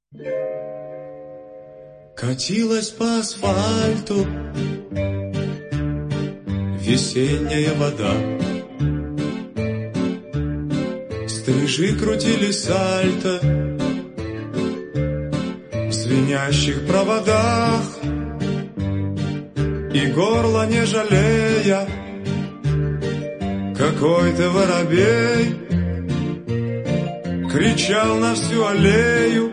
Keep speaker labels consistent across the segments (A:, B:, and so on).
A: Катилась по асфальту весенняя вода, стрижи крутили сальто в звенящих проводах, и горло не жалея, какой-то воробей кричал на всю аллею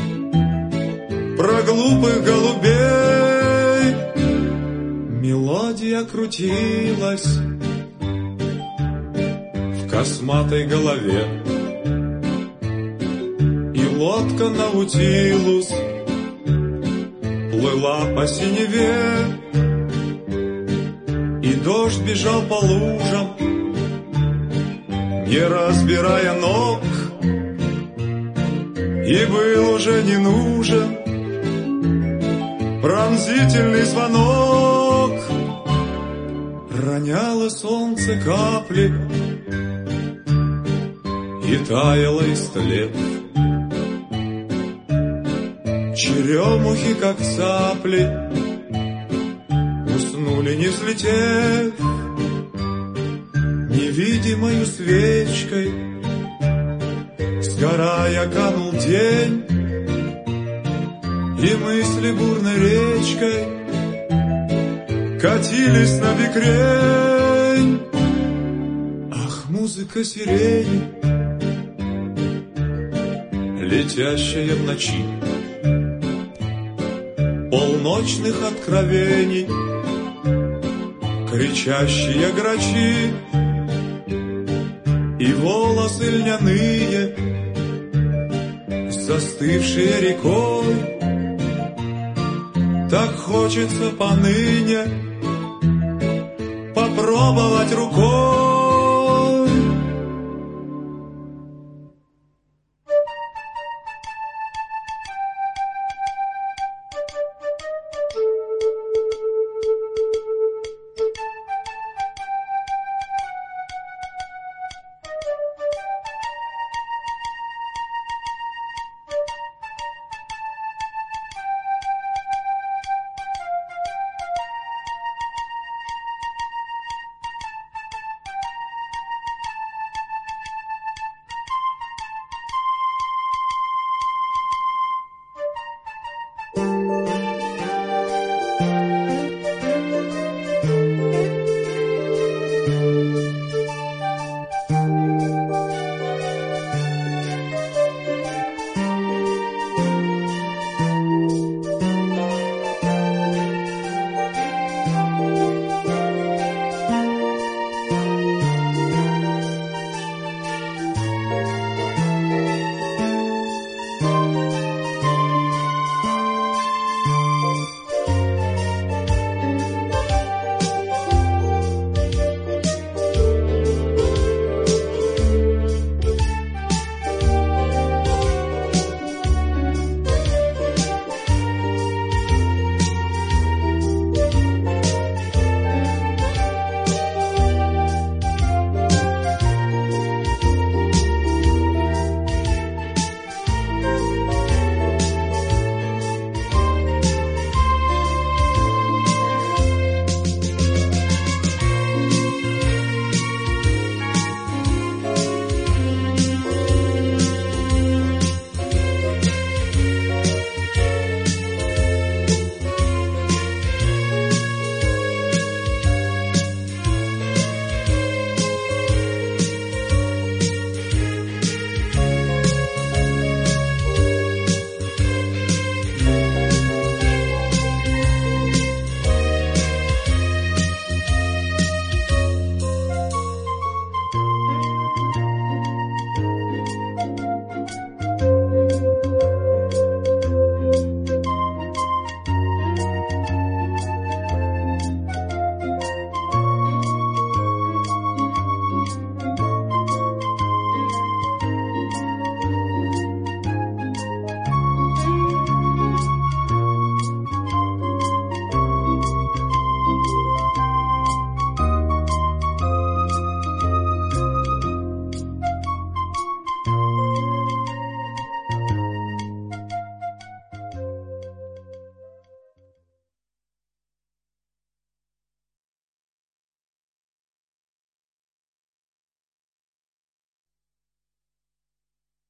A: про глупых голубей. Мелодия крутилась в косматой голове, и лодка Наутилус плыла по синеве, и дождь бежал по лужам, не разбирая ног, и был уже не нужен пронзительный звонок. Роняло солнце капли и таяло истлев. Черемухи, как цапли, уснули, не взлетев. Невидимою свечкой, сгорая, канул день, и мысли бурной речкой катились на бекрень. Ах, музыка сирени, летящая в ночи, полночных откровений, кричащие грачи, и волосы льняные, застывшие рекой. Так хочется поныне попробовать рукой